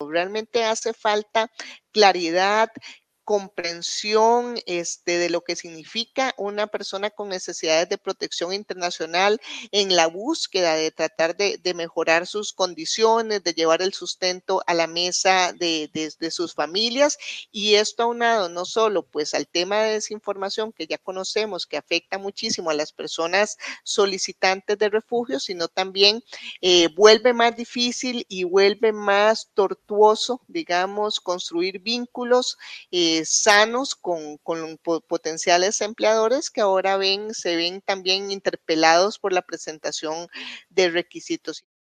Realmente hace falta claridad, comprensión de lo que significa una persona con necesidades de protección internacional en la búsqueda de tratar de mejorar sus condiciones, de llevar el sustento a la mesa de sus familias. Y esto aunado no solo pues al tema de desinformación que ya conocemos, que afecta muchísimo a las personas solicitantes de refugio, sino también vuelve más difícil y vuelve más tortuoso, digamos, construir vínculos sanos con potenciales empleadores que ahora se ven también interpelados por la presentación de requisitos.